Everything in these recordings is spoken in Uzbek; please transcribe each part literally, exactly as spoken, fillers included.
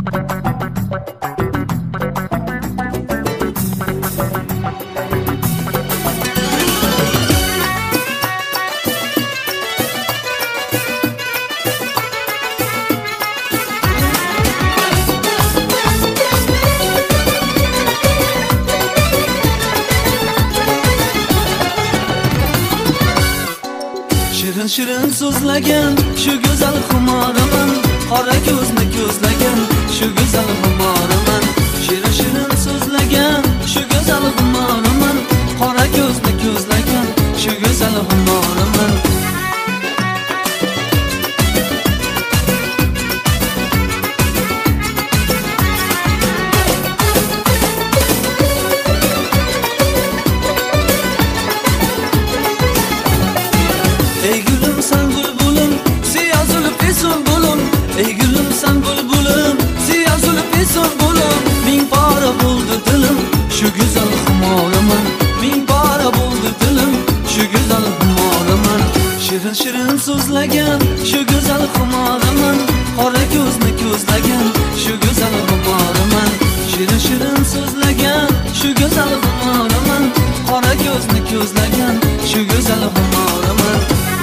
Shirin shirin so'zlagan shu go'zal xumoraman, qora ko'zni ko'zlagan shu go'zal xumoraman. Shirin shirin so'zlagan shu go'zal xumoraman, qora ko'zni ko'zlagan shu go'zal xumoraman. Ey gülüm sen bulbulum, siyah zulüp esun bulum. Ey gülüm sen bulbulum, siyah zulüp esun bulum. Ming para buldu dilim, şu güzel xumoraman. Ming para buldu dilim, şu güzel xumoraman. Shirin shirin so'zlagan shu go'zal xumoraman, qora ko'zni ko'zlagan shu go'zal xumoraman. Shirin shirin so'zlagan shu go'zal xumoraman, qora ko'zni ko'zlagan shu go'zal xumoraman.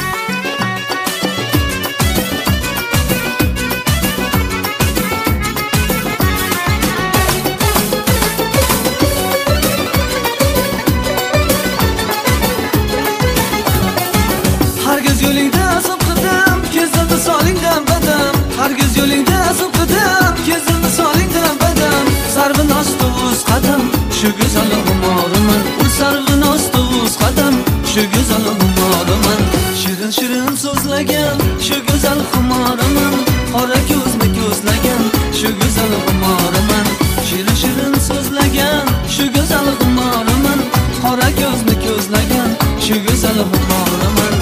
Hargiz yo'lingda asib qadam, kezildi solingdan badam. Hargiz yo'lingda asib qadam, kezildi solingdan badam. Sarvinoz tuvuz qadam, shu go'zal xumoraman. U sarvinoz tuvuz qadam, shu go'zal xumoraman. Shirin shirin so'zlagan shu go'zal xumoraman, qora ko'zni ko'zlagan shu go'zal xumoraman. Shirin shirin so'zlagan shu go'zal xumoraman, qora ko'zni ko'zlagan shu go'zal xumoraman.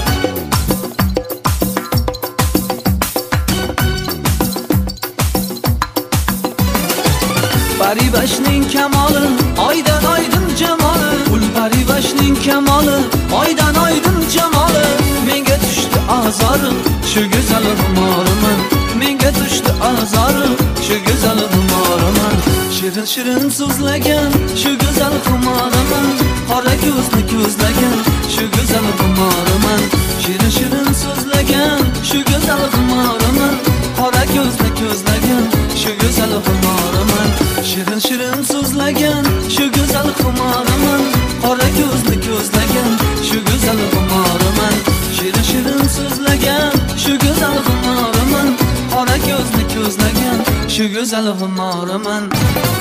Parivashning kamoli, oydan oydin jamoli. Ul parivashning kamoli, oydan oydin jamoli. Menga tushdi azori, shu go'zal xumoraman. Menga tushdi azori, shu go'zal xumoraman. Shirin shirin so'zlagan shu go'zal xumoraman, qora ko'zni ko'zlagan shu go'zal xumoraman. Shirin shirin so'zlagan shu go'zal xumoraman, qora ko'zni ko'zlagan shu go'zal xumoraman. Shirin shirin so'zlagan shu go'zal xumoraman, qora ko'zni ko'zlagan shu go'zal xumoraman. Shirin shirin so'zlagan shu go'zal xumoraman, qora ko'zni ko'zlagan shu go'zal xumoraman.